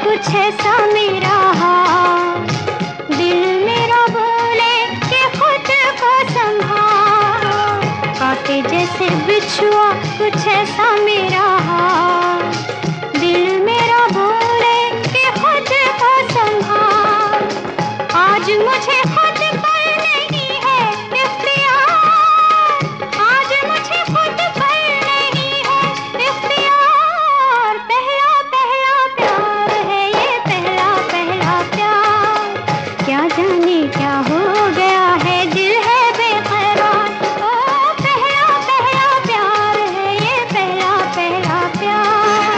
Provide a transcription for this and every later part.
कुछ ऐसा मेरा हाल, दिल मेरा बोले कि खुद को संभालो, कांटे जैसे बिछुआ कुछ ऐसा मेरा हाल, दिल मेरा बोले कि खुद को संभाल। आज मुझे खुद पर नहीं है इख्तियार, आज मुझे खुद पर नहीं है इख्तियार। पहला पहला प्यार है ये, पहला पहला प्यार, क्या जाने क्या हो गया है, दिल है बेकरार। ओ पहला पहला प्यार है ये, पहला पहला प्यार।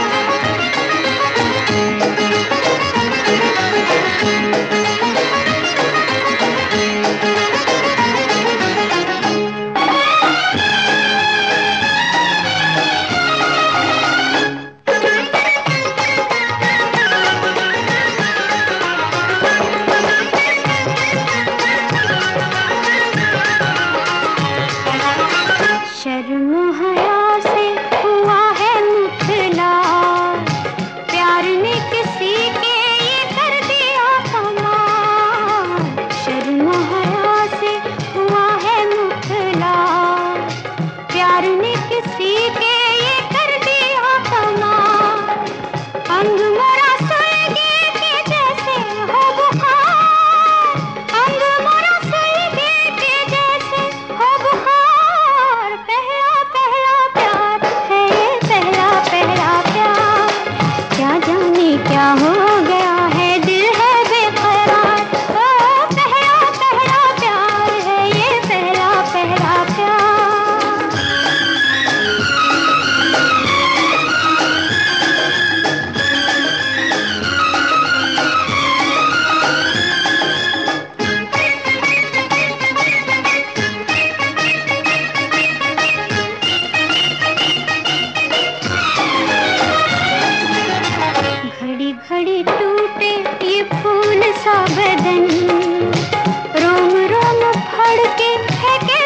शर्म हया से हुआ है मुखला, प्यार ने किसी के ये कर दिया कमाल। शर्म हया से हुआ है मुखला, प्यार ने किसी के ये कर दिया कमाल। अंग मोरा सुलगे के जैसे हो बुखार, अंग मोरा सुलगे के जैसे हो बुखार। पहला पहला प्यार है ये, पहला पहला प्यार, क्या जाने क्या हो गया है, दिल है बेकरार। ओ पहला पहला प्यार है ये, पहला पहला प्यार। घड़ी घड़ी टूटे ये फूल सा बदन, रोम रोम फड़ के फेंके